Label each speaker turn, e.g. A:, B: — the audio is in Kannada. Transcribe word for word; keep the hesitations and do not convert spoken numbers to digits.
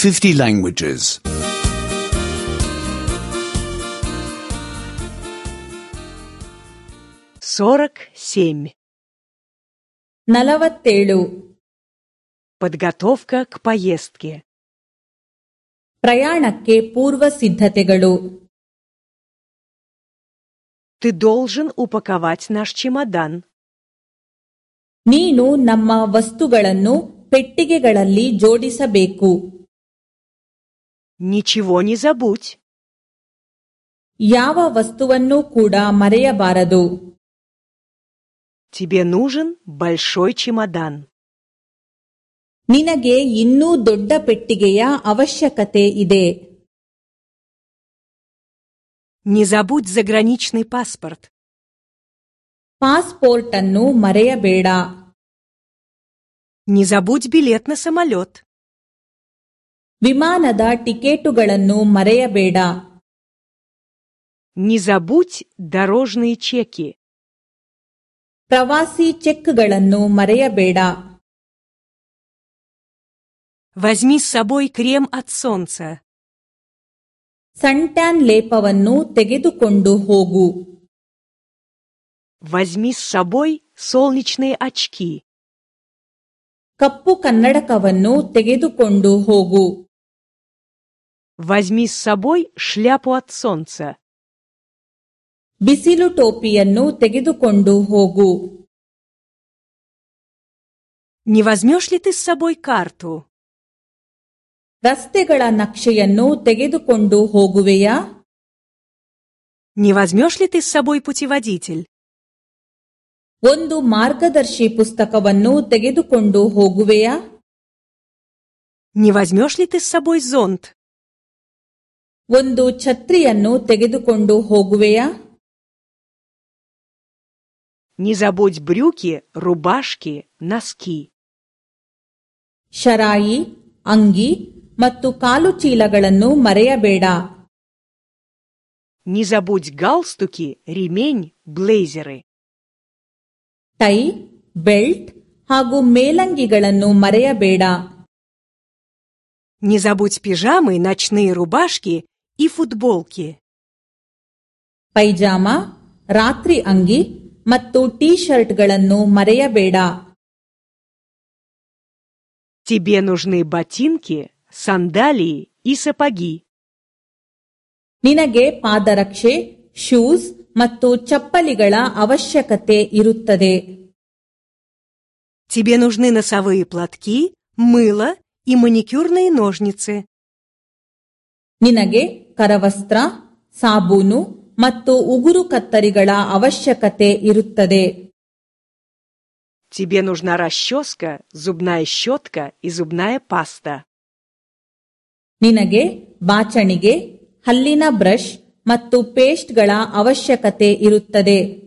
A: fifty languages.
B: сорок семь.
C: ನಲವತ್ತೇಳು.
B: Подготовка к поездке.
C: ಪ್ರಯಾಣಕ್ಕೆ ಪೂರ್ವ ಸಿದ್ಧತೆಗಳು.
B: Ты должен упаковать наш чемодан.
C: ನೀನು ನಮ್ಮ ವಸ್ತುಗಳನ್ನು ಪೆಟ್ಟಿಗೆಗಳಲ್ಲಿ ಜೋಡಿಸಬೇಕು.
B: Ничего не забудь.
C: ಯಾವ ವಸ್ತುವನ್ನೂ ಕೂಡ ಮರೆಯಬಾರದು.
B: Тебе нужен большой чемодан.
C: ನಿನಗೆ ಇನ್ನೂ ದೊಡ್ಡ ಪೆಟ್ಟಿಗೆಯ ಅವಶ್ಯಕತೆ ಇದೆ.
B: Не забудь заграничный паспорт.
C: ಪಾಸ್ಪೋರ್ಟ್ ಅನ್ನು ಮರೆಯಬೇಡ.
B: Не забудь билет на самолет.
C: ವಿಮಾನದ ಟಿಕೆಟುಗಳನ್ನು ಮರೆಯಬೇಡ.
B: Не забудь дорожные чеки.
C: ಪ್ರವಾಸಿ ಚೆಕ್ಗಳನ್ನು ಮರೆಯಬೇಡ.
B: Возьми с собой крем от солнца.
C: ಸನ್ಟ್ಯಾನ್ ಲೇಪವನ್ನು ತೆಗೆದುಕೊಂಡು ಹೋಗು.
B: Возьми с собой солнечные очки.
C: ಕಪ್ಪು ಕನ್ನಡಕವನ್ನು ತೆಗೆದುಕೊಂಡು ಹೋಗು.
B: Возьми с собой шляпу от солнца.
C: ಬಿಸಿಲು ಟೋಪಿಯನ್ನು ತೆಗೆದುಕೊಂಡು ಹೋಗು.
B: Не возьмешь ли ты с собой карту?
C: ರಸ್ತೆಗಳ ನಕ್ಷೆಯನ್ನು ತೆಗೆದುಕೊಂಡು ಹೋಗುವೆಯಾ?
B: Не возьмешь ли ты с собой путеводитель?
C: ಒಂದು ಮಾರ್ಗದರ್ಶಿ ಪುಸ್ತಕವನ್ನು ತೆಗೆದುಕೊಂಡು ಹೋಗುವೆಯಾ?
B: Не возьмешь ли ты с собой зонт?
C: ಒಂದು ಛತ್ರಿಯನ್ನು ತೆಗೆದುಕೊಂಡು ಹೋಗುವೆಯಾ?
B: Не забудь брюки, рубашки, носки.
C: ಶರಾಯಿ, ಅಂಗಿ ಮತ್ತು ಕಾಲು ಚೀಲಗಳನ್ನು ಮರೆಯಬೇಡ.
B: Не забудь галстуки, ремень, блейзеры.
C: ಟೈ, ಬೆಲ್ಟ್ ಹಾಗೂ ಮೇಲಂಗಿಗಳನ್ನು ಮರೆಯಬೇಡ.
B: Не забудь пижамы, ночные рубашки и футболки.
C: ಪೈಜಾಮ, ರಾತ್ರಿ ಅಂಗಿ ಮತ್ತು ಟೀ ಶರ್ಟ್ಗಳನ್ನು ಮರೆಯಬೇಡ.
B: Тебе нужны ботинки, сандалии и сапоги.
C: ನಿನಗೆ ಪಾದರಕ್ಷೆ, ಶೂಸ್ ಮತ್ತು ಚಪ್ಪಲಿಗಳ ಅವಶ್ಯಕತೆ ಇರುತ್ತದೆ.
B: Тебе нужны носовые платки, мыло и маникюрные ножницы.
C: ನಿನಗೆ ಕರವಸ್ತ್ರ, ಸಾಬೂನು ಮತ್ತು ಉಗುರು ಕತ್ತರಿಗಳ ಅವಶ್ಯಕತೆ ಇರುತ್ತದೆ.
B: Тебе нужна расческа, зубная щетка и зубная паста.
C: ನಿನಗೆ ಬಾಚಣಿಗೆ, ಹಲ್ಲಿನ ಬ್ರಷ್ ಮತ್ತು ಪೇಸ್ಟ್ಗಳ ಅವಶ್ಯಕತೆ ಇರುತ್ತದೆ.